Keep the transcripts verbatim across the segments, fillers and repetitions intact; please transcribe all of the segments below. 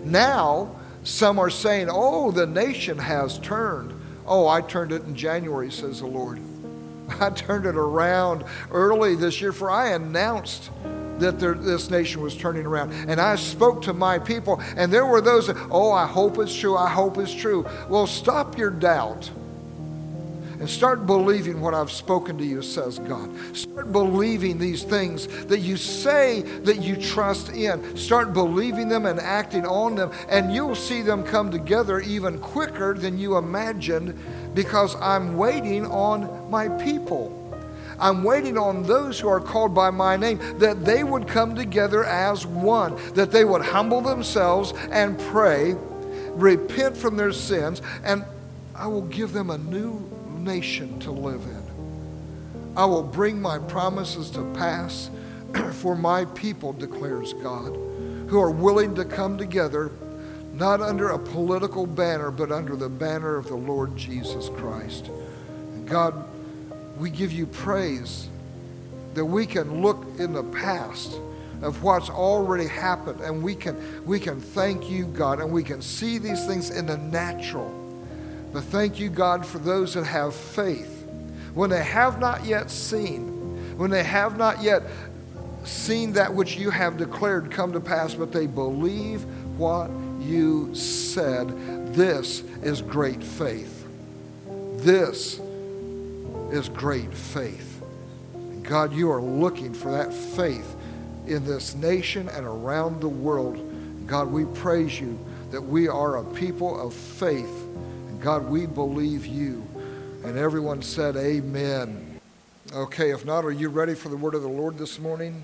Now, some are saying, oh, the nation has turned. Oh, I turned it in January, says the Lord. I turned it around early this year, for I announced that there, this nation was turning around. And I spoke to my people, and there were those that, oh, I hope it's true, I hope it's true. Well, stop your doubt and start believing what I've spoken to you, says God. Start believing these things that you say that you trust in. Start believing them and acting on them, and you'll see them come together even quicker than you imagined, because I'm waiting on my people. I'm waiting on those who are called by my name, that they would come together as one, that they would humble themselves and pray, repent from their sins, and I will give them a new nation to live in. I will bring my promises to pass for my people, declares God, who are willing to come together, not under a political banner, but under the banner of the Lord Jesus Christ. And God, we give you praise that we can look in the past of what's already happened, and we can we can thank you, God, and we can see these things in the natural. But thank you, God, for those that have faith when they have not yet seen, when they have not yet seen that which you have declared come to pass, but they believe what you said. This is great faith. This is great faith. And God, you are looking for that faith in this nation and around the world. God, we praise you that we are a people of faith. And God, we believe you. And everyone said amen. Okay, if not, are you ready for the word of the Lord this morning?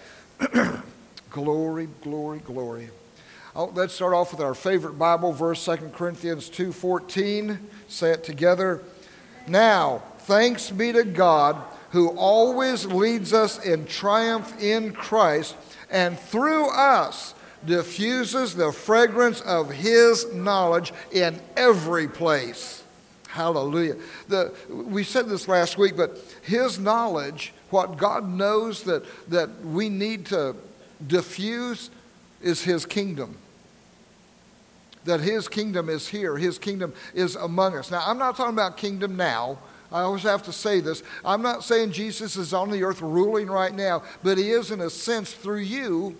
Glory, glory, glory. Oh, let's start off with our favorite Bible verse, Second Corinthians two fourteen. Say it together. Now, thanks be to God, who always leads us in triumph in Christ, and through us diffuses the fragrance of his knowledge in every place. Hallelujah. The, we said this last week, but his knowledge, what God knows that, that we need to diffuse, is his kingdom. That his kingdom is here. His kingdom is among us. Now, I'm not talking about kingdom now. I always have to say this. I'm not saying Jesus is on the earth ruling right now, but he is in a sense through you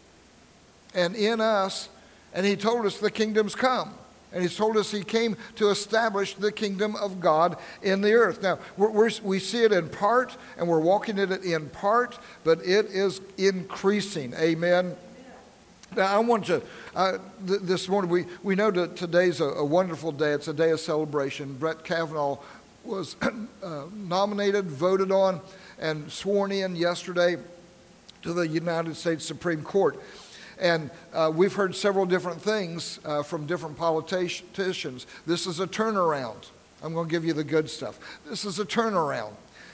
and in us. And he told us the kingdom's come. And he's told us he came to establish the kingdom of God in the earth. Now, we're, we're, we see it in part, and we're walking in it in part, but it is increasing. Amen. Now, I want to, uh, th- this morning, we, we know that today's a, a wonderful day. It's a day of celebration. Brett Kavanaugh was uh, nominated, voted on, and sworn in yesterday to the United States Supreme Court. And uh, we've heard several different things uh, from different politicians. This is a turnaround. I'm going to give you the good stuff. This is a turnaround.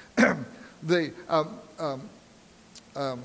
the um, um, um,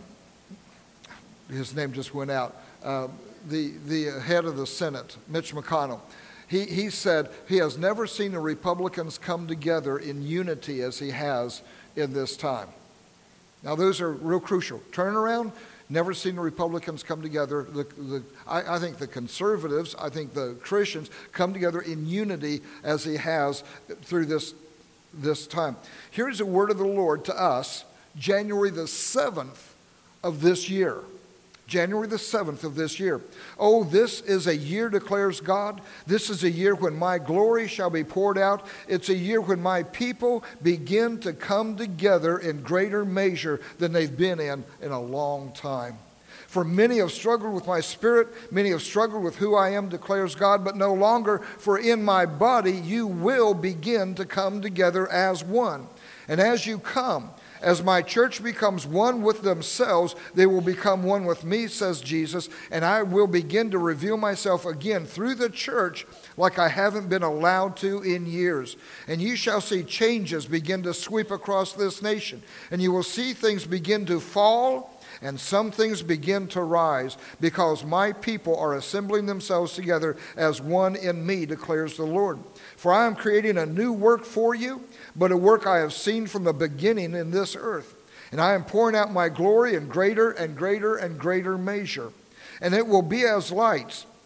his name just went out. Uh, the the head of the Senate, Mitch McConnell, he he said he has never seen the Republicans come together in unity as he has in this time. Now those are real crucial. Turnaround. Never seen the Republicans come together. The, the, I, I think the conservatives, I think the Christians come together in unity as he has through this, this time. Here's a word of the Lord to us, January the seventh of this year. January the seventh of this year. Oh, this is a year, declares God. This is a year when my glory shall be poured out. It's a year when my people begin to come together in greater measure than they've been in in a long time. For many have struggled with my spirit, many have struggled with who I am, declares God, but no longer, for in my body you will begin to come together as one. And as you come, as my church becomes one with themselves, they will become one with me, says Jesus, and I will begin to reveal myself again through the church like I haven't been allowed to in years. And you shall see changes begin to sweep across this nation, and you will see things begin to fall and some things begin to rise, because my people are assembling themselves together as one in me, declares the Lord. For I am creating a new work for you, but a work I have seen from the beginning in this earth. And I am pouring out my glory in greater and greater and greater measure. And it will be as lights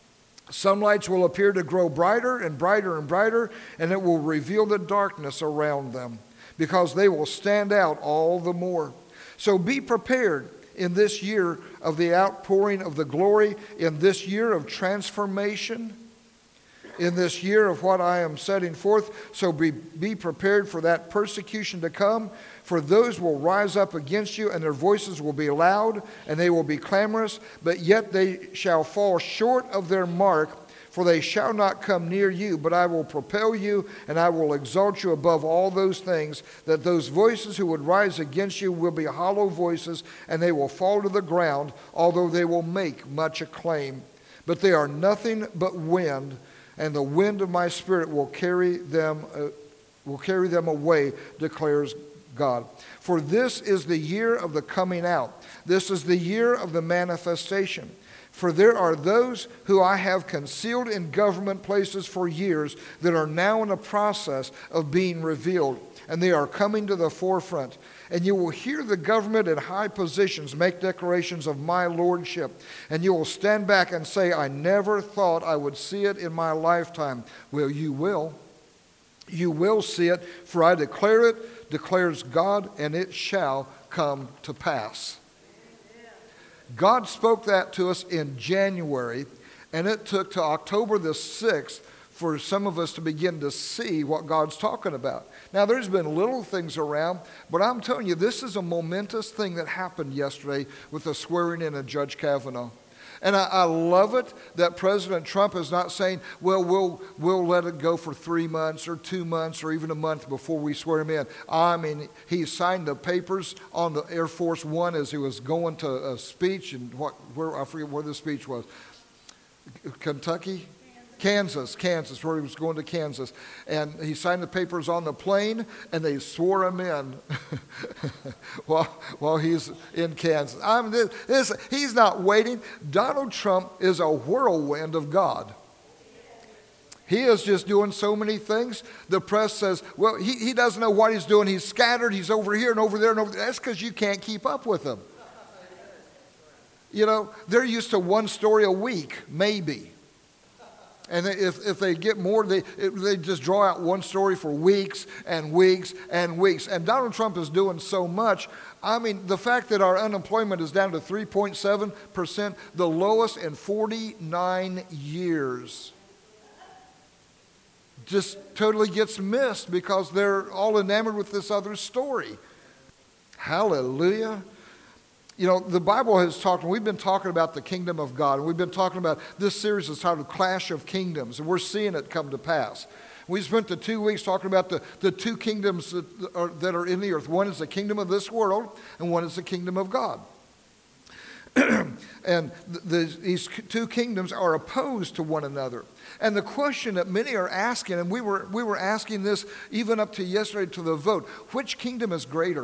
Some lights will appear to grow brighter and brighter and brighter, and it will reveal the darkness around them, because they will stand out all the more. So be prepared in this year of the outpouring of the glory, in this year of transformation, in this year of what I am setting forth. So be, be prepared for that persecution to come. For those will rise up against you, and their voices will be loud, and they will be clamorous, but yet they shall fall short of their mark, for they shall not come near you. But I will propel you, and I will exalt you above all those things, that those voices who would rise against you will be hollow voices, and they will fall to the ground, although they will make much acclaim. But they are nothing but wind, and the wind of my spirit will carry them, uh, will carry them away, declares God. For this is the year of the coming out. This is the year of the manifestation. For there are those who I have concealed in government places for years that are now in the process of being revealed, and they are coming to the forefront. And you will hear the government in high positions make declarations of my lordship, and you will stand back and say, I never thought I would see it in my lifetime. Well, you will. You will see it, for I declare it, declares God, and it shall come to pass. God spoke that to us in January, and it took to October the sixth for some of us to begin to see what God's talking about. Now, there's been little things around, but I'm telling you, this is a momentous thing that happened yesterday with the swearing in of Judge Kavanaugh. And I, I love it that President Trump is not saying, well, we'll we'll let it go for three months or two months or even a month before we swear him in. I mean, he signed the papers on the Air Force One as he was going to a speech, and what where I forget where the speech was. Kentucky? Kansas, Kansas, where he was going to Kansas. And he signed the papers on the plane, and they swore him in while, while he's in Kansas. I mean, this, this, he's not waiting. Donald Trump is a whirlwind of God. He is just doing so many things. The press says, well, he, he doesn't know what he's doing. He's scattered. He's over here and over there and over there. That's because you can't keep up with him. You know, they're used to one story a week, maybe. And if, if they get more, they, they just draw out one story for weeks and weeks and weeks. And Donald Trump is doing so much. I mean, the fact that our unemployment is down to three point seven percent, the lowest in forty-nine years, just totally gets missed because they're all enamored with this other story. Hallelujah. You know, the Bible has talked, and we've been talking about the kingdom of God, and we've been talking about, this series is titled Clash of Kingdoms, and we're seeing it come to pass. We spent the two weeks talking about the, the two kingdoms that are, that are in the earth. One is the kingdom of this world, and one is the kingdom of God. And the, the, these two kingdoms are opposed to one another. And the question that many are asking, and we were, we were asking this even up to yesterday to the vote, which kingdom is greater?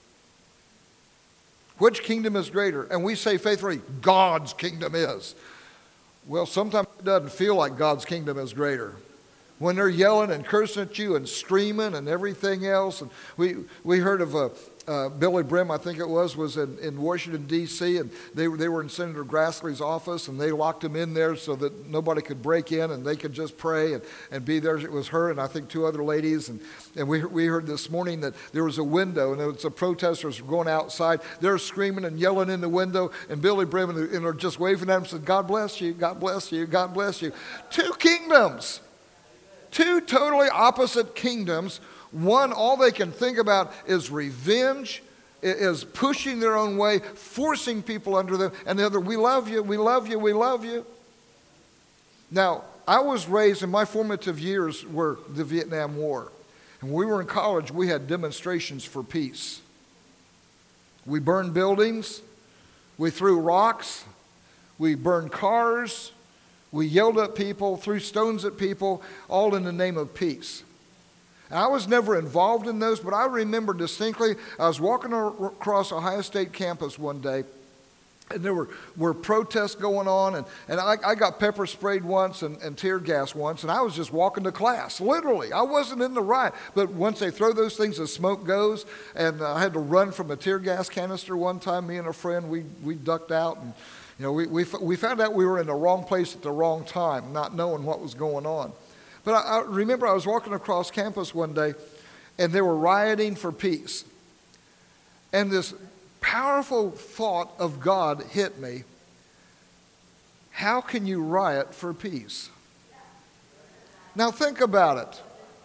Which kingdom is greater? And we say faithfully, God's kingdom is. Well, sometimes it doesn't feel like God's kingdom is greater. When they're yelling and cursing at you and screaming and everything else. And we, we heard of a, uh, Billy Brim, I think it was, was in, in Washington, D C, and they, they were in Senator Grassley's office, and they locked him in there so that nobody could break in, and they could just pray and, and be there. It was her and I think two other ladies. And, and we, we heard this morning that there was a window, and there was some protesters going outside. They're screaming and yelling in the window, and Billy Brim and, and are just waving at them and said, God bless you, God bless you, God bless you. Two kingdoms. Two totally opposite kingdoms. One, all they can think about is revenge, is pushing their own way, forcing people under them. And the other, we love you, we love you, we love you. Now, I was raised, in my formative years were the Vietnam War. And when we were in college, we had demonstrations for peace. We burned buildings, we threw rocks, we burned cars, we yelled at people, threw stones at people, all in the name of peace. And I was never involved in those, but I remember distinctly, I was walking across Ohio State campus one day, and there were, were protests going on, and, and I, I got pepper sprayed once and, and tear gas once, and I was just walking to class, literally. I wasn't in the riot, but once they throw those things, the smoke goes, and uh, I had to run from a tear gas canister one time. Me and a friend, we, we ducked out, and You know, we, we, we found out we were in the wrong place at the wrong time, not knowing what was going on. But I, I remember I was walking across campus one day, and they were rioting for peace. And this powerful thought of God hit me. How can you riot for peace? Now think about it.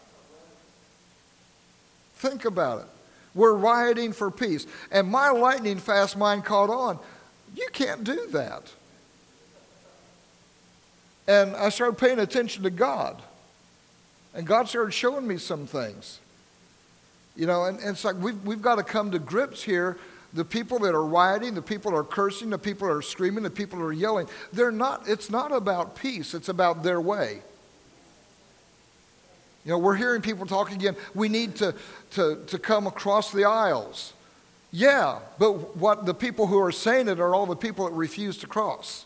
Think about it. We're rioting for peace. And my lightning fast mind caught on. You can't do that. And I started paying attention to God. And God started showing me some things. You know, and, and it's like we've, we've got to come to grips here. The people that are rioting, the people that are cursing, the people that are screaming, the people that are yelling, they're not, it's not about peace. It's about their way. You know, we're hearing people talk again, we need to, to, to come across the aisles. Yeah, but what the people who are saying it are all the people that refuse to cross.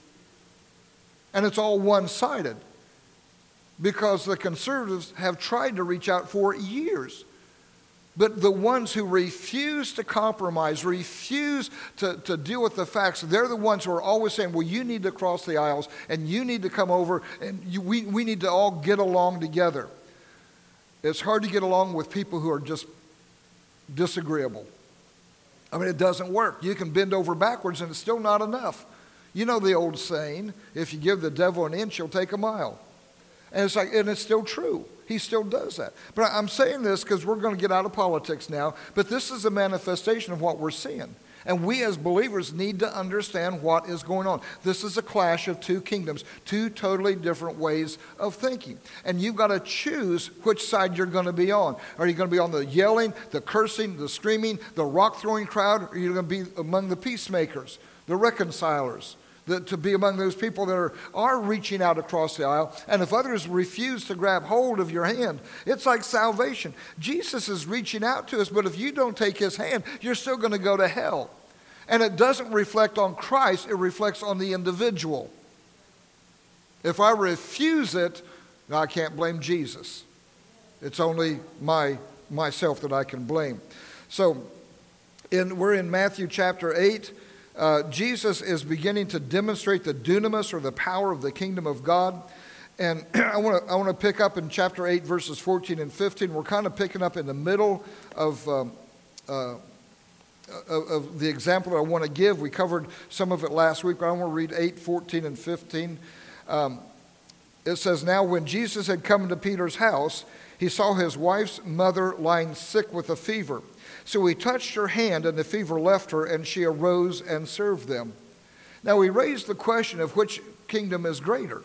And it's all one-sided. Because the conservatives have tried to reach out for years. But the ones who refuse to compromise, refuse to, to deal with the facts, they're the ones who are always saying, well, you need to cross the aisles, and you need to come over, and you, we, we need to all get along together. It's hard to get along with people who are just disagreeable. I mean, it doesn't work. You can bend over backwards, and it's still not enough. You know the old saying, if you give the devil an inch, he'll take a mile. And it's like, and it's still true. He still does that. But I'm saying this because we're going to get out of politics now, but this is a manifestation of what we're seeing. And we as believers need to understand what is going on. This is a clash of two kingdoms, two totally different ways of thinking. And you've got to choose which side you're going to be on. Are you going to be on the yelling, the cursing, the screaming, the rock-throwing crowd, or are you going to be among the peacemakers, the reconcilers? The, to be among those people that are, are reaching out across the aisle. And if others refuse to grab hold of your hand, it's like salvation. Jesus is reaching out to us, but if you don't take his hand, you're still going to go to hell. And it doesn't reflect on Christ, it reflects on the individual. If I refuse it, I can't blame Jesus. It's only my myself that I can blame. So in, we're in Matthew chapter eight. Uh, Jesus is beginning to demonstrate the dunamis, or the power of the kingdom of God. And I want to I want to pick up in chapter eight, verses fourteen and fifteen. We're kind of picking up in the middle of, um, uh, of, of the example that I want to give. We covered some of it last week, but I want to read eight, fourteen, and fifteen. Um, it says, now when Jesus had come into Peter's house, he saw his wife's mother lying sick with a fever. So he touched her hand, and the fever left her, and she arose and served them. Now we raised the question of which kingdom is greater.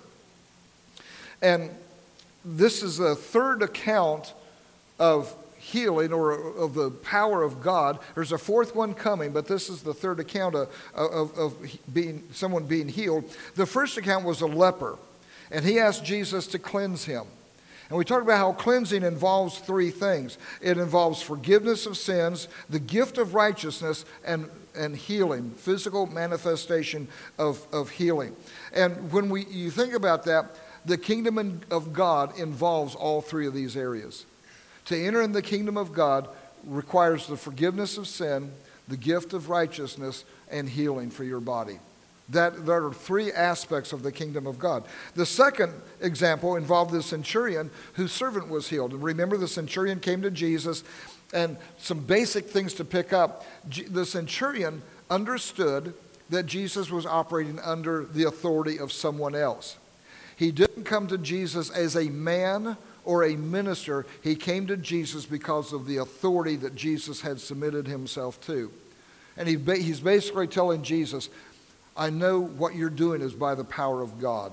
And this is the third account of healing, or of the power of God. There's a fourth one coming, but this is the third account of, of, of being someone being healed. The first account was a leper, and he asked Jesus to cleanse him. And we talked about how cleansing involves three things. It involves forgiveness of sins, the gift of righteousness, and, and healing, physical manifestation of, of healing. And when we you think about that, the kingdom of God involves all three of these areas. To enter in the kingdom of God requires the forgiveness of sin, the gift of righteousness, and healing for your body. That there are three aspects of the kingdom of God. The second example involved the centurion whose servant was healed. And remember, the centurion came to Jesus, and some basic things to pick up. The centurion understood that Jesus was operating under the authority of someone else. He didn't come to Jesus as a man or a minister. He came to Jesus because of the authority that Jesus had submitted himself to. And he, he's basically telling Jesus, I know what you're doing is by the power of God.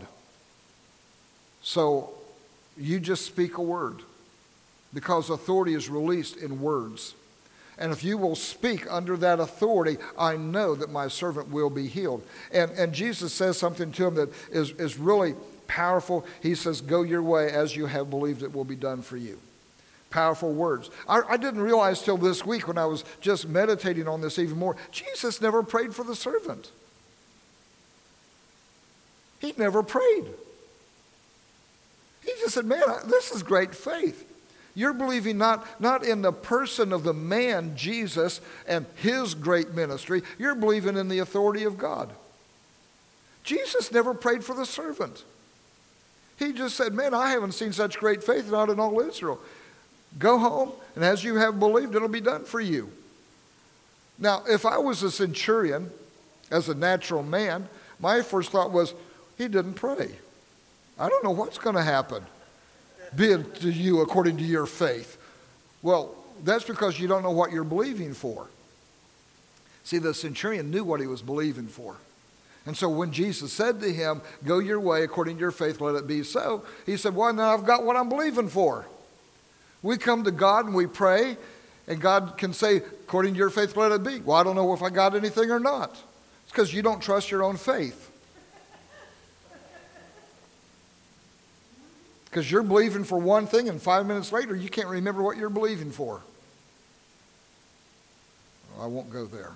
So you just speak a word, because authority is released in words. And if you will speak under that authority, I know that my servant will be healed. And, and Jesus says something to him that is, is really powerful. He says, go your way as you have believed it will be done for you. Powerful words. I, I didn't realize till this week, when I was just meditating on this even more, Jesus never prayed for the servant. He never prayed. He just said, man, this is great faith. You're believing not, not in the person of the man, Jesus, and his great ministry. You're believing in the authority of God. Jesus never prayed for the servant. He just said, man, I haven't seen such great faith not in all Israel. Go home, and as you have believed, it'll be done for you. Now, if I was a centurion, as a natural man, my first thought was, he didn't pray. I don't know what's going to happen. Be it to you according to your faith. Well, that's because you don't know what you're believing for. See, the centurion knew what he was believing for. And so when Jesus said to him, go your way according to your faith, let it be so, he said, well, now I've got what I'm believing for. We come to God and we pray, and God can say, according to your faith, let it be. Well, I don't know if I got anything or not. It's because you don't trust your own faith. Because you're believing for one thing, and five minutes later, you can't remember what you're believing for. Well, I won't go there.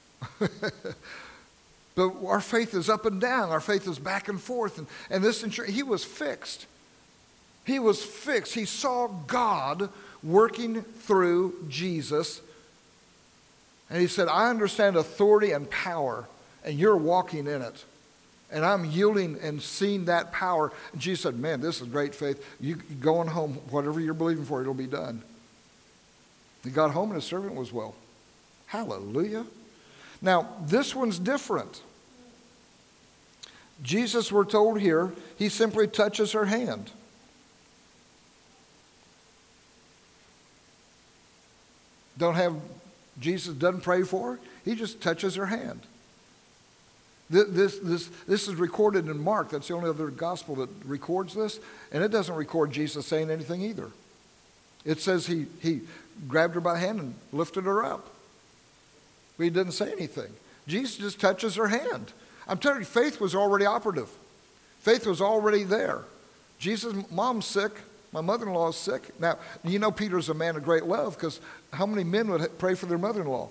But our faith is up and down. Our faith is back and forth. And, and this, he was fixed. He was fixed. He saw God working through Jesus. And he said, I understand authority and power, and you're walking in it. And I'm yielding and seeing that power. And Jesus said, man, this is great faith. You going home, whatever you're believing for, it'll be done. He got home and his servant was well. Hallelujah. Now, this one's different. Jesus, we're told here, he simply touches her hand. Don't have, Jesus doesn't pray for her. He just touches her hand. This, this, this, this is recorded in Mark. That's the only other gospel that records this. And it doesn't record Jesus saying anything either. It says he, he grabbed her by the hand and lifted her up. But he didn't say anything. Jesus just touches her hand. I'm telling you, faith was already operative. Faith was already there. Jesus' mom's sick. My mother-in-law is sick. Now, you know Peter's a man of great love, because how many men would pray for their mother-in-law?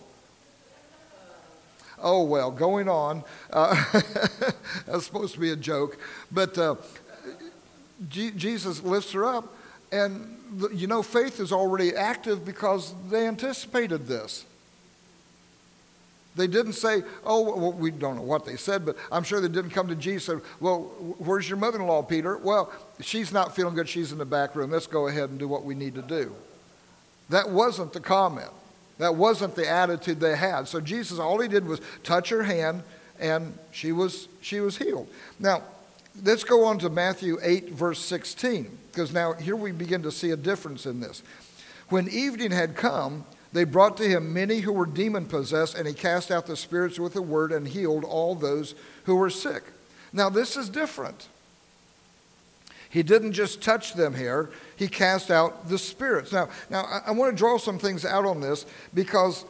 Oh, well, going on. Uh, that's supposed to be a joke. But uh, G- Jesus lifts her up. And, the, you know, faith is already active because they anticipated this. They didn't say, oh, well, we don't know what they said, but I'm sure they didn't come to Jesus and say, well, where's your mother-in-law, Peter? Well, she's not feeling good. She's in the back room. Let's go ahead and do what we need to do. That wasn't the comment. That wasn't the attitude they had. So Jesus, all he did was touch her hand, and she was, she was healed. Now, let's go on to Matthew eight, verse sixteen, because now here we begin to see a difference in this. When evening had come, they brought to him many who were demon-possessed, and he cast out the spirits with a word and healed all those who were sick. Now, this is different. He didn't just touch them here. He cast out the spirits. Now, now I, I want to draw some things out on this, because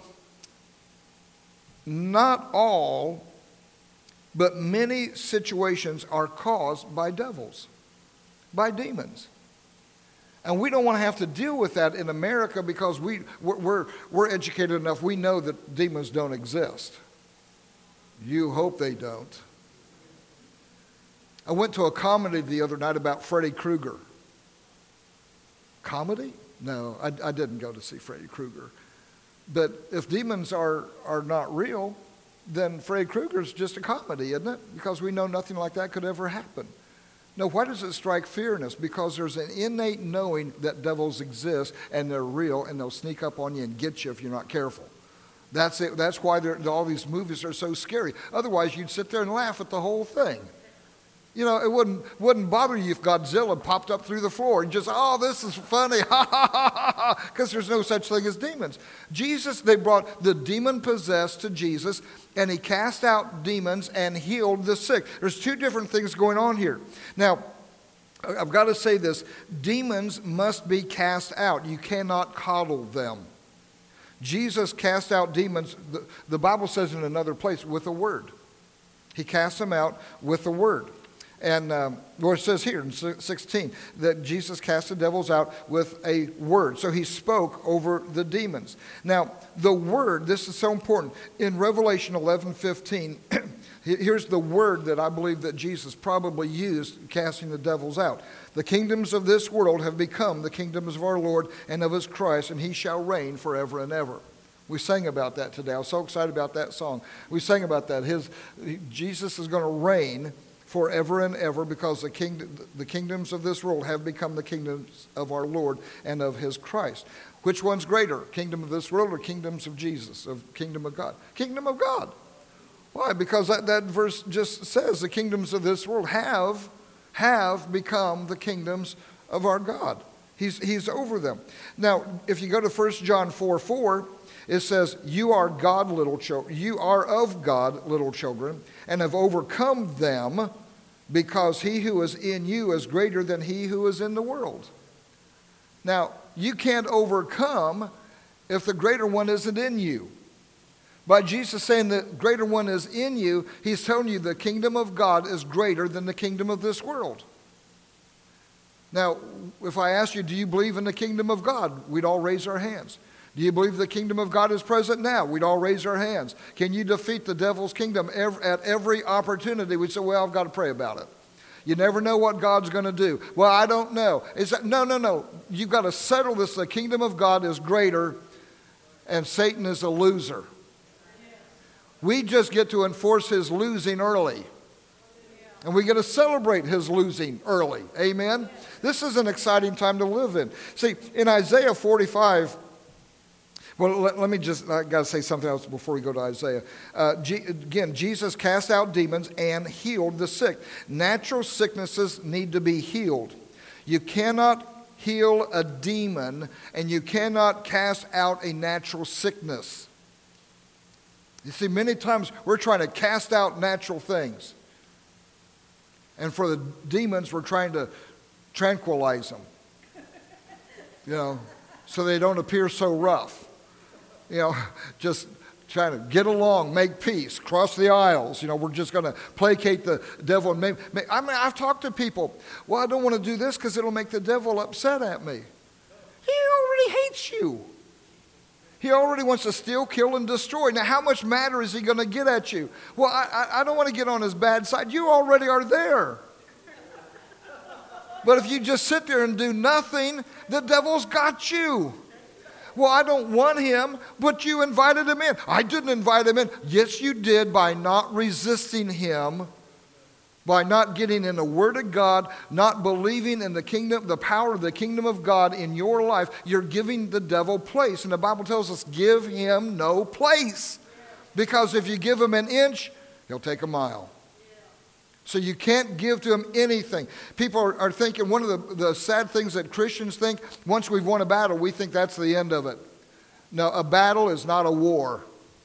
not all, but many situations are caused by devils, by demons. And we don't want to have to deal with that in America, because we, we're, we're, we're educated enough. We know that demons don't exist. You hope they don't. I went to a comedy the other night about Freddy Krueger. Comedy? No, I, I didn't go to see Freddy Krueger. But if demons are, are not real, then Freddy Krueger's just a comedy, isn't it? Because we know nothing like that could ever happen. No, why does it strike fear in us? Because there's an innate knowing that devils exist and they're real, and they'll sneak up on you and get you if you're not careful. That's it. That's why all these movies are so scary. Otherwise, you'd sit there and laugh at the whole thing. You know, it wouldn't wouldn't bother you if Godzilla popped up through the floor and just, oh, this is funny, ha ha ha ha ha, because there's no such thing as demons. Jesus, they brought the demon-possessed to Jesus, and he cast out demons and healed the sick. There's two different things going on here. Now, I've got to say this. Demons must be cast out. You cannot coddle them. Jesus cast out demons, the, the Bible says in another place, with a word. He cast them out with a word. And um, well, it says here in sixteen that Jesus cast the devils out with a word. So he spoke over the demons. Now, the word, this is so important. In Revelation eleven fifteen, here's the word that I believe that Jesus probably used casting the devils out. The kingdoms of this world have become the kingdoms of our Lord and of his Christ, and he shall reign forever and ever. We sang about that today. I was so excited about that song. We sang about that. His Jesus is going to reign forever and ever because the kingdom, the kingdoms of this world have become the kingdoms of our Lord and of his Christ. Which one's greater, kingdom of this world or kingdoms of Jesus, of kingdom of God? Kingdom of God. Why? Because that, that verse just says the kingdoms of this world have, have become the kingdoms of our God. He's, he's over them. Now, if you go to First John four four, it says, you are God, little children. You are of God, little children, and have overcome them, because he who is in you is greater than he who is in the world. Now, you can't overcome if the greater one isn't in you. By Jesus saying the greater one is in you, he's telling you the kingdom of God is greater than the kingdom of this world. Now, if I ask you, do you believe in the kingdom of God? We'd all raise our hands. Do you believe the kingdom of God is present now? We'd all raise our hands. Can you defeat the devil's kingdom at every opportunity? We'd say, well, I've got to pray about it. You never know what God's going to do. Well, I don't know. Is that, no, no, no. You've got to settle this. The kingdom of God is greater and Satan is a loser. We just get to enforce his losing early. And we get to celebrate his losing early. Amen? This is an exciting time to live in. See, in Isaiah forty-five, well, let, let me just, I got to say something else before we go to Isaiah. Uh, G, again, Jesus cast out demons and healed the sick. Natural sicknesses need to be healed. You cannot heal a demon and you cannot cast out a natural sickness. You see, many times we're trying to cast out natural things. And for the demons, we're trying to tranquilize them. You know, so they don't appear so rough. You know, just trying to get along, make peace, cross the aisles. You know, we're just going to placate the devil. And make, make, I mean, I've talked to people. Well, I don't want to do this because it'll make the devil upset at me. He already hates you. He already wants to steal, kill, and destroy. Now, how much madder is he going to get at you? Well, I, I, I don't want to get on his bad side. You already are there. But if you just sit there and do nothing, the devil's got you. Well, I don't want him, but you invited him in. I didn't invite him in. Yes, you did, by not resisting him, by not getting in the Word of God, not believing in the kingdom, the power of the kingdom of God in your life. You're giving the devil place. And the Bible tells us, give him no place. Because if you give him an inch, he'll take a mile. So you can't give to him anything. People are, are thinking, one of the, the sad things that Christians think, once we've won a battle, we think that's the end of it. No, a battle is not a war.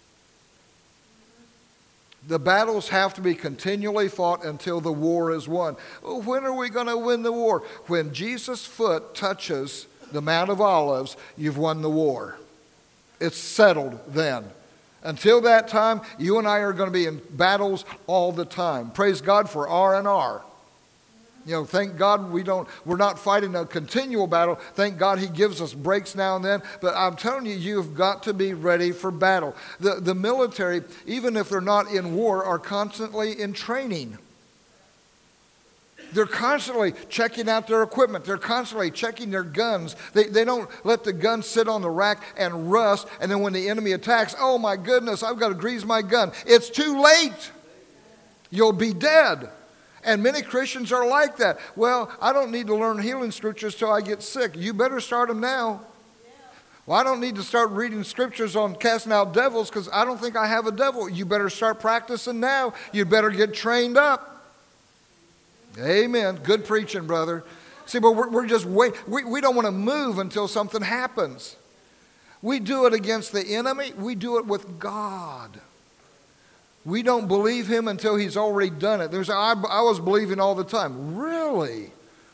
The battles have to be continually fought until the war is won. When are we going to win the war? When Jesus' foot touches the Mount of Olives, you've won the war. It's settled then. Until that time, you and I are going to be in battles all the time. Praise God for R and R. You know, thank God we don't, we're not fighting a continual battle. Thank God he gives us breaks now and then. But I'm telling you, you've got to be ready for battle. The, the military, even if they're not in war, are constantly in training. They're constantly checking out their equipment. They're constantly checking their guns. They, they don't let the gun sit on the rack and rust. And then when the enemy attacks, oh my goodness, I've got to grease my gun. It's too late. You'll be dead. And many Christians are like that. Well, I don't need to learn healing scriptures till I get sick. You better start them now. Well, I don't need to start reading scriptures on casting out devils because I don't think I have a devil. You better start practicing now. You better get trained up. Amen. Good preaching, brother. See, but we're, we're just wait. We, we don't want to move until something happens. We do it against the enemy. We do it with God. We don't believe him until he's already done it. There's, I, I was believing all the time. Really?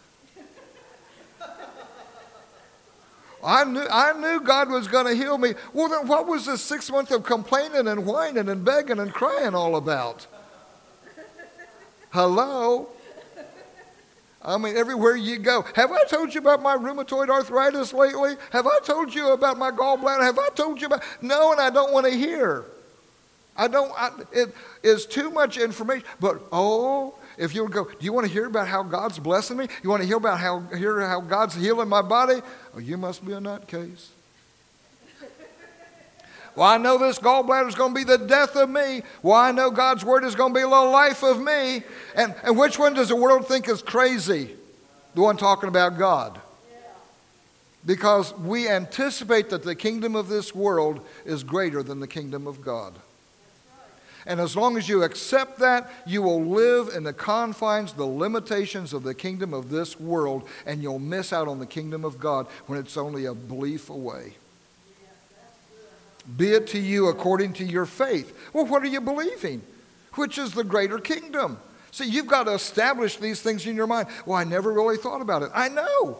I knew, I knew God was going to heal me. Well, then what was this six months of complaining and whining and begging and crying all about? Hello? I mean, everywhere you go. Have I told you about my rheumatoid arthritis lately? Have I told you about my gallbladder? Have I told you about... No, and I don't want to hear. I don't... I, it is too much information. But, oh, if you would go, do you want to hear about how God's blessing me? You want to hear about how hear how God's healing my body? Oh, you must be a nutcase. Well, I know this gallbladder is going to be the death of me. Well, I know God's word is going to be the life of me. And, and which one does the world think is crazy? The one talking about God. Because we anticipate that the kingdom of this world is greater than the kingdom of God. And as long as you accept that, you will live in the confines, the limitations of the kingdom of this world, and you'll miss out on the kingdom of God when it's only a belief away. Be it to you according to your faith. Well, what are you believing? Which is the greater kingdom? See, you've got to establish these things in your mind. Well, I never really thought about it. I know.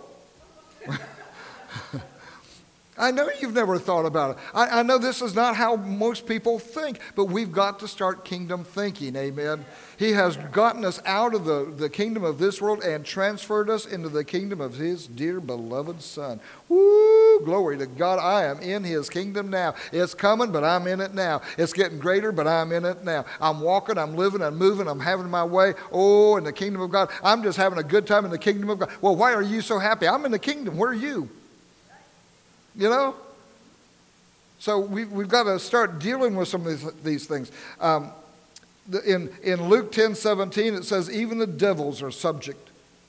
I know you've never thought about it. I, I know this is not how most people think, but we've got to start kingdom thinking, amen. He has gotten us out of the, the kingdom of this world and transferred us into the kingdom of his dear beloved Son. Woo, glory to God. I am in his kingdom now. It's coming, but I'm in it now. It's getting greater, but I'm in it now. I'm walking, I'm living, I'm moving, I'm having my way. Oh, in the kingdom of God. I'm just having a good time in the kingdom of God. Well, why are you so happy? I'm in the kingdom. Where are you? You know? So we, we've got to start dealing with some of these, these things. Um, the, in, in Luke ten seventeen, it says, even the devils are subject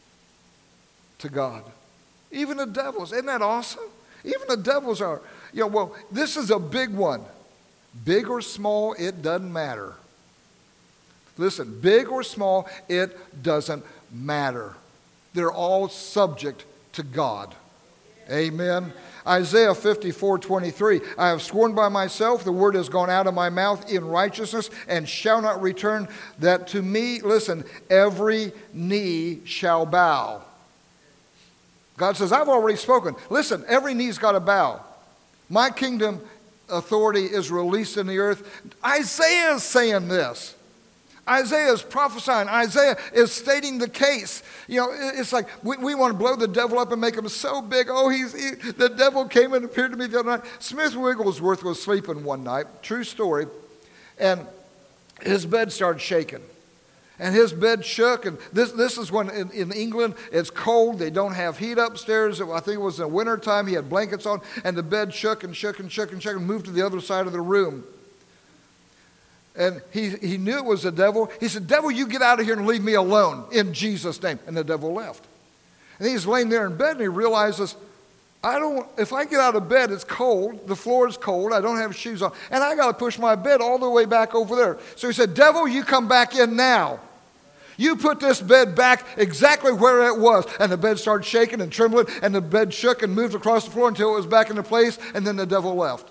to God. Even the devils. Isn't that awesome? Even the devils are, you know, well, this is a big one. Big or small, it doesn't matter. Listen, big or small, it doesn't matter. They're all subject to God. Amen. Isaiah fifty-four twenty-three, I have sworn by myself, the word has gone out of my mouth in righteousness and shall not return, that to me, listen, every knee shall bow. God says, I've already spoken. Listen, every knee's got to bow. My kingdom authority is released in the earth. Isaiah is saying this. Isaiah is prophesying. Isaiah is stating the case. You know, it's like we, we want to blow the devil up and make him so big. Oh, he's he, the devil came and appeared to me the other night. Smith Wigglesworth was sleeping one night, true story, and his bed started shaking. And his bed shook, and this this is when in, in England it's cold. They don't have heat upstairs. I think it was in the wintertime. He had blankets on, and the bed shook and shook and shook and shook and moved to the other side of the room. And he, he knew it was the devil. He said, devil, you get out of here and leave me alone in Jesus' name. And the devil left. And he's laying there in bed and he realizes, I don't, if I get out of bed, it's cold. The floor is cold. I don't have shoes on. And I got to push my bed all the way back over there. So he said, devil, you come back in now. You put this bed back exactly where it was. And the bed started shaking and trembling. And the bed shook and moved across the floor until it was back into place. And then the devil left.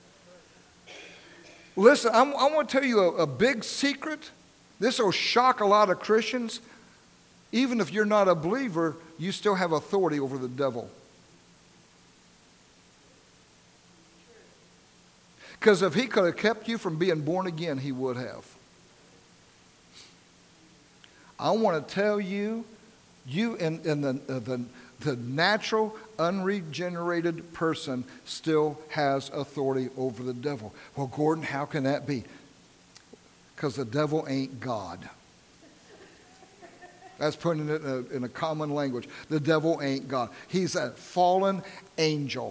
Listen, I'm, I want to tell you a, a big secret. This will shock a lot of Christians. Even if you're not a believer, you still have authority over the devil. Because if he could have kept you from being born again, he would have. I want to tell you, you in, in the, uh, the, the natural, unregenerated person still has authority over the devil. Well, Gordon, how can that be? Because the devil ain't God. That's putting it in a, in a common language. The devil ain't God. He's a fallen angel.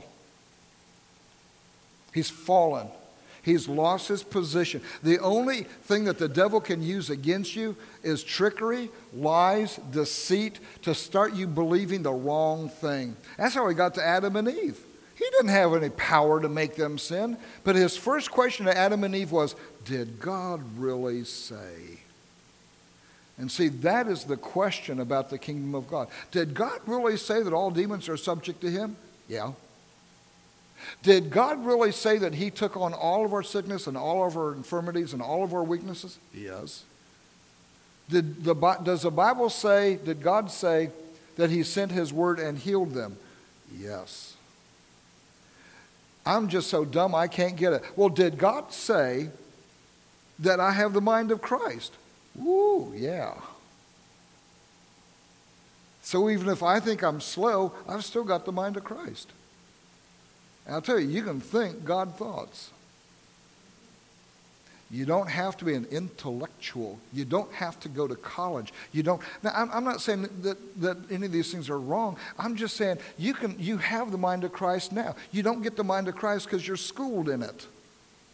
He's fallen. He's lost his position. The only thing that the devil can use against you is trickery, lies, deceit, to start you believing the wrong thing. That's how he got to Adam and Eve. He didn't have any power to make them sin. But his first question to Adam and Eve was, did God really say? And see, that is the question about the kingdom of God. Did God really say that all demons are subject to him? Yeah. Did God really say that he took on all of our sickness and all of our infirmities and all of our weaknesses? Yes. Did the, does the Bible say, did God say that he sent his word and healed them? Yes. I'm just so dumb I can't get it. Well, did God say that I have the mind of Christ? Ooh, yeah. So even if I think I'm slow, I've still got the mind of Christ. And I'll tell you, you can think God thoughts. You don't have to be an intellectual. You don't have to go to college. You don't. Now, I'm, I'm not saying that, that any of these things are wrong. I'm just saying you can. You have the mind of Christ now. You don't get the mind of Christ because you're schooled in it.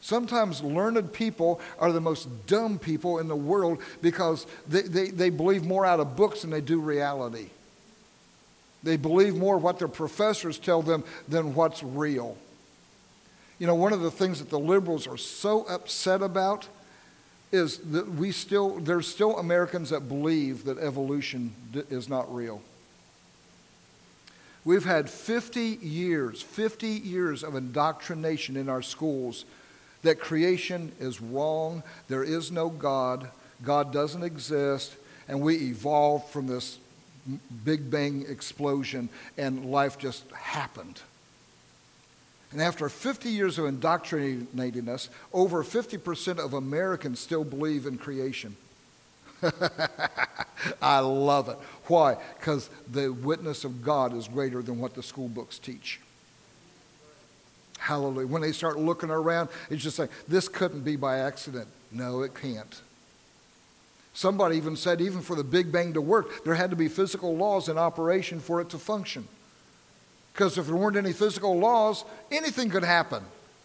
Sometimes learned people are the most dumb people in the world because they, they, they believe more out of books than they do reality. They believe more what their professors tell them than what's real. You know, one of the things that the liberals are so upset about is that we still, there's still Americans that believe that evolution is not real. We've had fifty years, fifty years of indoctrination in our schools that creation is wrong, there is no God, God doesn't exist, and we evolved from this Big Bang explosion, and life just happened. And after fifty years of indoctrinating us, over fifty percent of Americans still believe in creation. I love it. Why? Because the witness of God is greater than what the school books teach. Hallelujah. When they start looking around, it's just like, this couldn't be by accident. No, it can't. Somebody even said, even for the Big Bang to work, there had to be physical laws in operation for it to function. Because if there weren't any physical laws, anything could happen.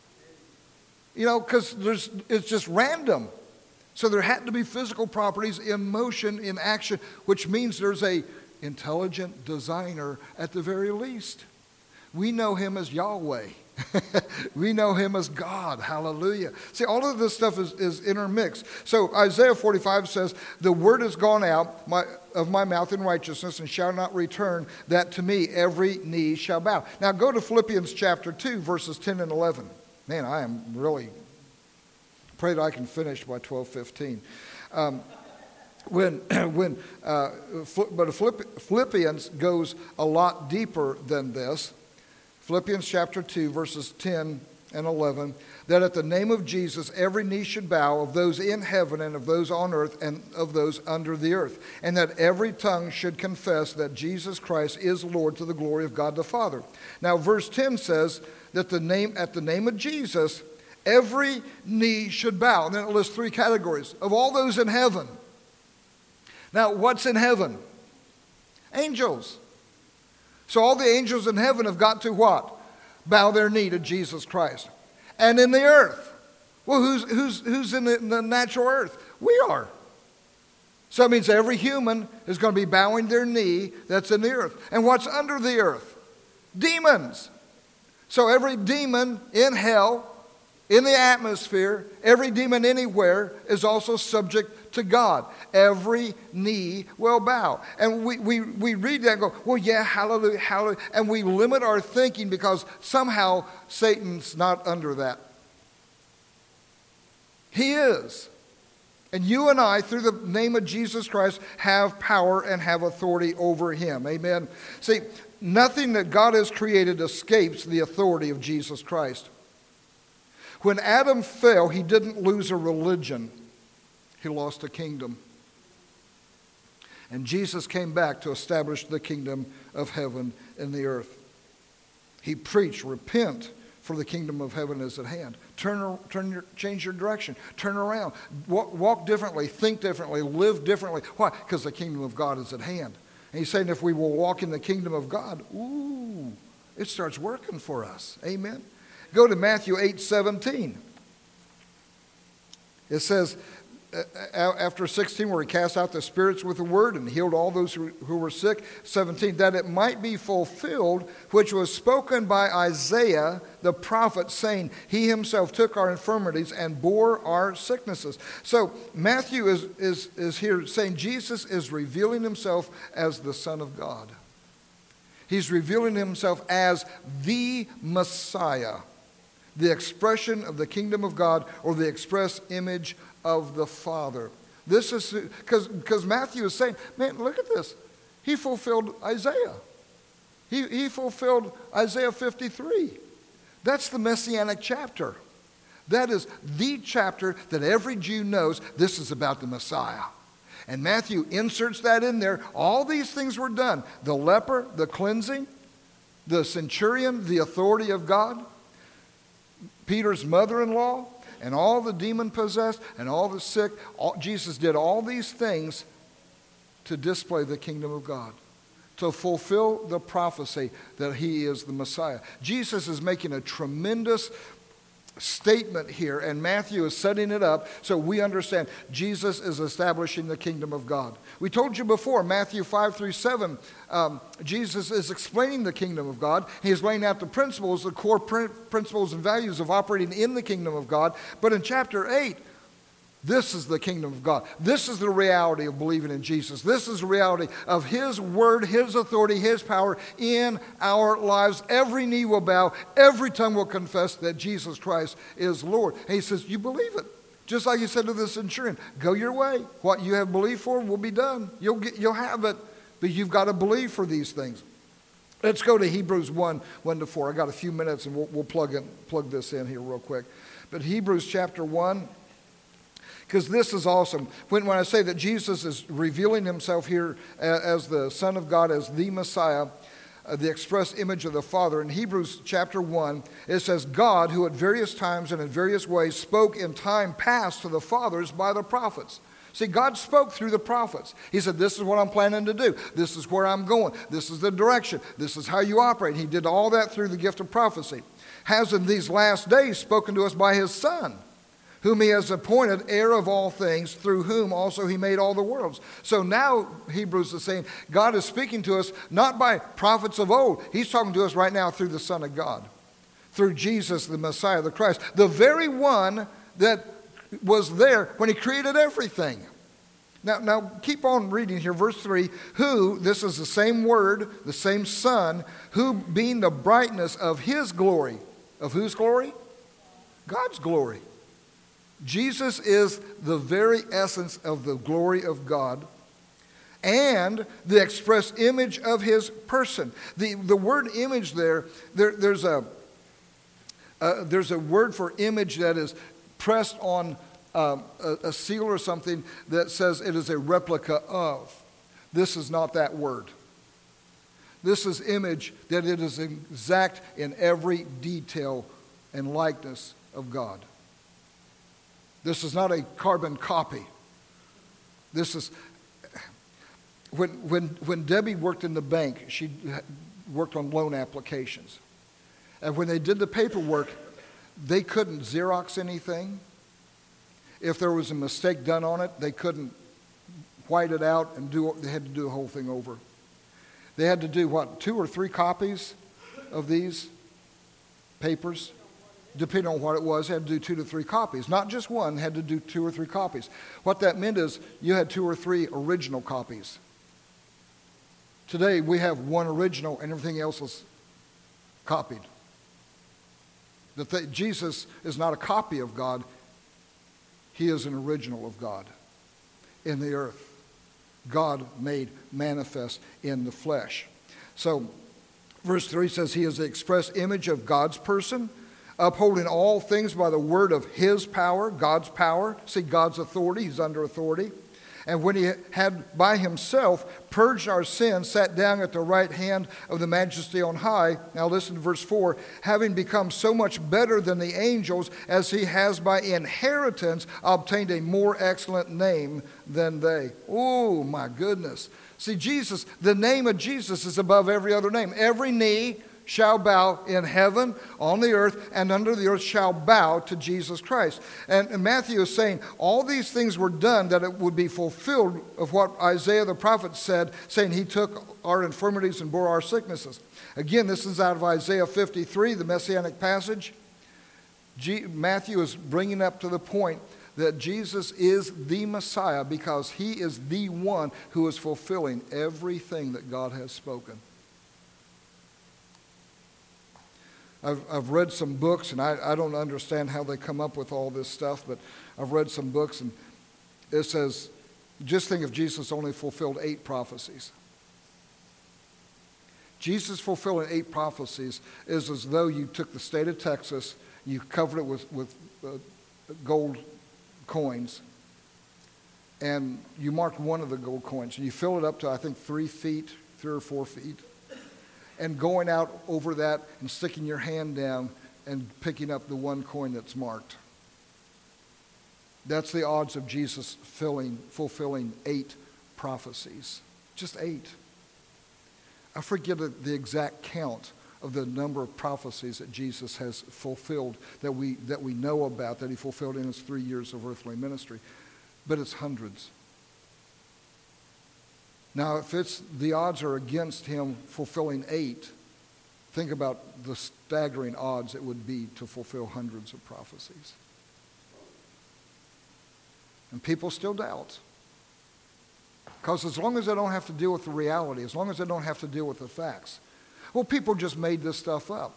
You know, because there's it's just random. So there had to be physical properties in motion, in action, which means there's a intelligent designer at the very least. We know him as Yahweh. We know him as God. Hallelujah. See, all of this stuff is, is intermixed. So Isaiah forty-five says, the word has gone out my, of my mouth in righteousness and shall not return, that to me every knee shall bow. Now go to Philippians chapter two, verses ten and eleven. Man, I am really, pray that I can finish by twelve fifteen. Um, when, when, uh, but Philippians goes a lot deeper than this. Philippians chapter two, verses ten and eleven, that at the name of Jesus every knee should bow, of those in heaven and of those on earth and of those under the earth, and that every tongue should confess that Jesus Christ is Lord, to the glory of God the Father. Now verse ten says that the name at the name of Jesus every knee should bow. And then it lists three categories of all those in heaven. Now what's in heaven? Angels. So all the angels in heaven have got to what? Bow their knee to Jesus Christ. And in the earth. Well, who's, who's, who's in, the, in the natural earth? We are. So that means every human is going to be bowing their knee that's in the earth. And what's under the earth? Demons. So every demon in hell, in the atmosphere, every demon anywhere is also subject to God. Every knee will bow. And we, we, we read that and go, well, yeah, hallelujah, hallelujah. And we limit our thinking because somehow Satan's not under that. He is. And you and I, through the name of Jesus Christ, have power and have authority over him. Amen. See, nothing that God has created escapes the authority of Jesus Christ. When Adam fell, he didn't lose a religion. He lost a kingdom. And Jesus came back to establish the kingdom of heaven in the earth. He preached, repent, for the kingdom of heaven is at hand. Turn, turn your, change your direction. Turn around. Walk, walk differently. Think differently. Live differently. Why? Because the kingdom of God is at hand. And he's saying if we will walk in the kingdom of God, ooh, it starts working for us. Amen. Go to Matthew eight seventeen. It says, after sixteen, where he cast out the spirits with the word and healed all those who, who were sick. seventeen, that it might be fulfilled, which was spoken by Isaiah the prophet, saying, he himself took our infirmities and bore our sicknesses. So Matthew is, is, is here saying Jesus is revealing himself as the Son of God. He's revealing himself as the Messiah, the expression of the kingdom of God, or the express image of the Father. This is because because Matthew is saying, man, look at this. He fulfilled Isaiah. He, he fulfilled Isaiah fifty-three. That's the Messianic chapter. That is the chapter that every Jew knows this is about the Messiah. And Matthew inserts that in there. All these things were done. The leper, the cleansing, the centurion, the authority of God, Peter's mother-in-law, and all the demon-possessed and all the sick. All, Jesus did all these things to display the kingdom of God, to fulfill the prophecy that he is the Messiah. Jesus is making a tremendous statement here, and Matthew is setting it up so we understand Jesus is establishing the kingdom of God. We told you before, Matthew five through seven, um, Jesus is explaining the kingdom of God. He is laying out the principles, the core pr- principles and values of operating in the kingdom of God. But in chapter eight, this is the kingdom of God. This is the reality of believing in Jesus. This is the reality of His word, His authority, His power in our lives. Every knee will bow, every tongue will confess that Jesus Christ is Lord. And He says, you believe it. Just like He said to the centurion, go your way. What you have believed for will be done. You'll get, you'll have it, but you've got to believe for these things. Let's go to Hebrews one, one to four. I got a few minutes and we'll, we'll plug, in, plug this in here real quick. But Hebrews chapter one, because this is awesome. When, when I say that Jesus is revealing Himself here as, as the Son of God, as the Messiah, uh, the express image of the Father, in Hebrews chapter one, it says, God, who at various times and in various ways spoke in time past to the fathers by the prophets. See, God spoke through the prophets. He said, this is what I'm planning to do. This is where I'm going. This is the direction. This is how you operate. He did all that through the gift of prophecy. Has in these last days spoken to us by His Son, whom He has appointed heir of all things, through whom also He made all the worlds. So now Hebrews is saying God is speaking to us not by prophets of old. He's talking to us right now through the Son of God, through Jesus, the Messiah, the Christ, the very one that was there when He created everything. Now, now keep on reading here, verse three. Who, this is the same word, the same Son, who being the brightness of His glory. Of whose glory? God's glory. Jesus is the very essence of the glory of God and the express image of His person. The, the word image there, there there's, a, uh, there's a word for image that is pressed on um, a, a seal or something that says it is a replica of. This is not that word. This is image that it is exact in every detail and likeness of God. This is not a carbon copy. This is, when, when, when Debbie worked in the bank, she worked on loan applications. And when they did the paperwork, they couldn't Xerox anything. If there was a mistake done on it, they couldn't white it out and do, they had to do the whole thing over. They had to do, what, two or three copies of these papers? Depending on what it was, had to do two to three copies. Not just one, had to do two or three copies. What that meant is you had two or three original copies. Today we have one original and everything else is copied. The th- Jesus is not a copy of God. He is an original of God in the earth. God made manifest in the flesh. So verse three says He is the express image of God's person, upholding all things by the word of His power, God's power. See, God's authority, He's under authority. And when He had by Himself purged our sins, sat down at the right hand of the Majesty on high. Now listen to verse four. Having become so much better than the angels, as He has by inheritance obtained a more excellent name than they. Oh, my goodness. See, Jesus, the name of Jesus is above every other name. Every knee shall bow in heaven, on the earth, and under the earth shall bow to Jesus Christ. And, and Matthew is saying all these things were done that it would be fulfilled of what Isaiah the prophet said, saying He took our infirmities and bore our sicknesses. Again, this is out of Isaiah fifty-three, the Messianic passage. G- Matthew is bringing up to the point that Jesus is the Messiah because He is the one who is fulfilling everything that God has spoken. I've, I've read some books, and I, I don't understand how they come up with all this stuff, but I've read some books, and it says, just think if Jesus only fulfilled eight prophecies. Jesus fulfilling eight prophecies is as though you took the state of Texas, you covered it with, with uh, gold coins, and you marked one of the gold coins, and you fill it up to, I think, three feet, three or four feet. And going out over that and sticking your hand down and picking up the one coin that's marked. That's the odds of Jesus filling, fulfilling eight prophecies. Just eight. I forget the exact count of the number of prophecies that Jesus has fulfilled, that we, that we know about, that he fulfilled in his three years of earthly ministry. But it's hundreds. Now, if it's the odds are against him fulfilling eight, think about the staggering odds it would be to fulfill hundreds of prophecies. And people still doubt. Because as long as they don't have to deal with the reality, as long as they don't have to deal with the facts, well, people just made this stuff up.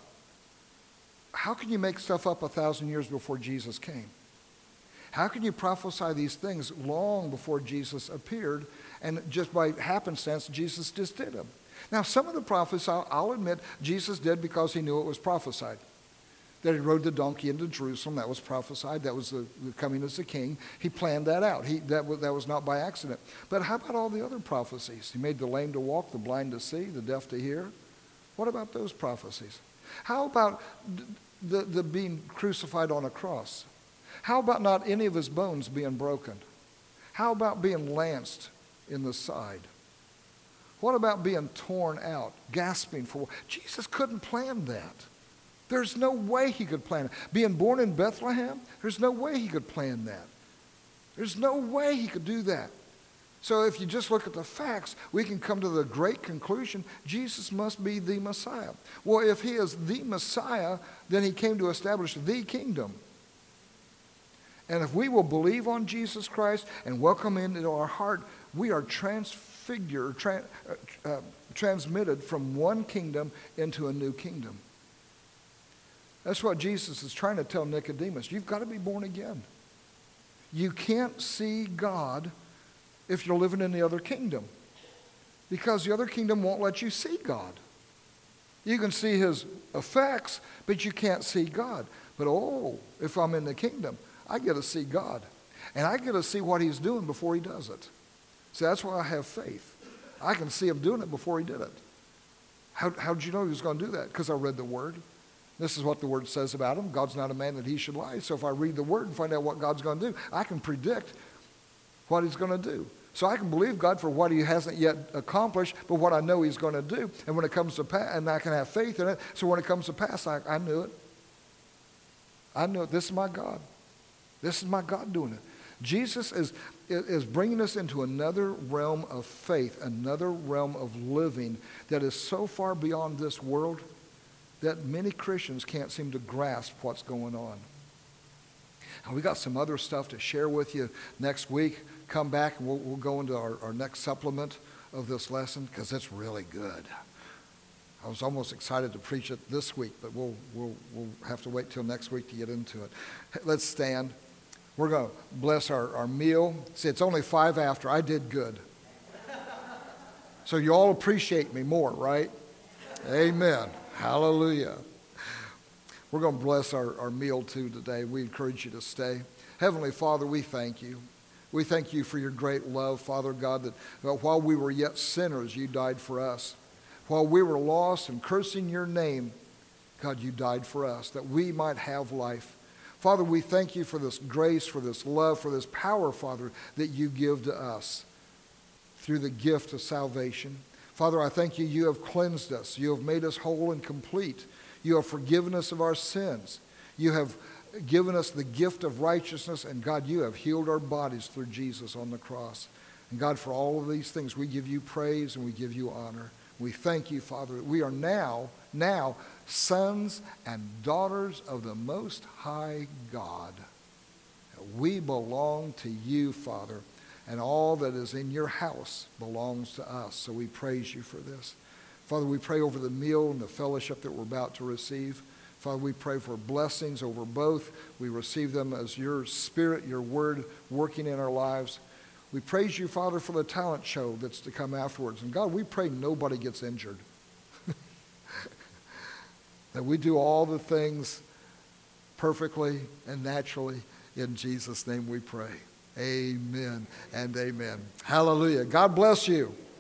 How can you make stuff up a thousand years before Jesus came? How can you prophesy these things long before Jesus appeared, and just by happenstance, Jesus just did them? Now, some of the prophets, I'll, I'll admit, Jesus did because he knew it was prophesied. That he rode the donkey into Jerusalem, that was prophesied. That was the, the coming as the king. He planned that out. He, that, was, that was not by accident. But how about all the other prophecies? He made the lame to walk, the blind to see, the deaf to hear. What about those prophecies? How about the, the being crucified on a cross? How about not any of his bones being broken? How about being lanced in the side? What about being torn out, gasping for? Jesus couldn't plan that. There's no way he could plan it. Being born in Bethlehem, there's no way he could plan that. There's no way he could do that. So if you just look at the facts, we can come to the great conclusion, Jesus must be the Messiah. Well, if he is the Messiah, then he came to establish the kingdom. And if we will believe on Jesus Christ and welcome him into our heart, we are transfigured, tra- uh, transmitted from one kingdom into a new kingdom. That's what Jesus is trying to tell Nicodemus. You've got to be born again. You can't see God if you're living in the other kingdom, because the other kingdom won't let you see God. You can see his effects, but you can't see God. But oh, if I'm in the kingdom, I get to see God. And I get to see what he's doing before he does it. See, that's why I have faith. I can see him doing it before he did it. How, how did you know he was going to do that? Because I read the Word. This is what the Word says about him. God's not a man that he should lie. So if I read the Word and find out what God's going to do, I can predict what he's going to do. So I can believe God for what he hasn't yet accomplished, but what I know he's going to do. And when it comes to pass, and I can have faith in it, so when it comes to pass, I, I knew it. I knew it. This is my God. This is my God doing it. Jesus is, is bringing us into another realm of faith, another realm of living that is so far beyond this world that many Christians can't seem to grasp what's going on. And we got some other stuff to share with you next week. Come back and we'll, we'll go into our, our next supplement of this lesson because it's really good. I was almost excited to preach it this week, but we'll, we'll, we'll have to wait till next week to get into it. Let's stand. We're going to bless our, our meal. See, it's only five after. I did good. So you all appreciate me more, right? Amen. Hallelujah. We're going to bless our, our meal too today. We encourage you to stay. Heavenly Father, we thank you. We thank you for your great love, Father God, that uh, while we were yet sinners, you died for us. While we were lost and cursing your name, God, you died for us, that we might have life. Father, we thank you for this grace, for this love, for this power, Father, that you give to us through the gift of salvation. Father, I thank you, you have cleansed us. You have made us whole and complete. You have forgiven us of our sins. You have given us the gift of righteousness, and God, you have healed our bodies through Jesus on the cross. And God, for all of these things, we give you praise and we give you honor. We thank you, Father, that we are now, now sons and daughters of the Most High God. We belong to you, Father, and all that is in your house belongs to us. So we praise you for this. Father, we pray over the meal and the fellowship that we're about to receive. Father, we pray for blessings over both. We receive them as your Spirit, your word working in our lives. We praise you, Father, for the talent show that's to come afterwards. And God, we pray nobody gets injured. That we do all the things perfectly and naturally. In Jesus' name we pray. Amen and amen. Hallelujah. God bless you.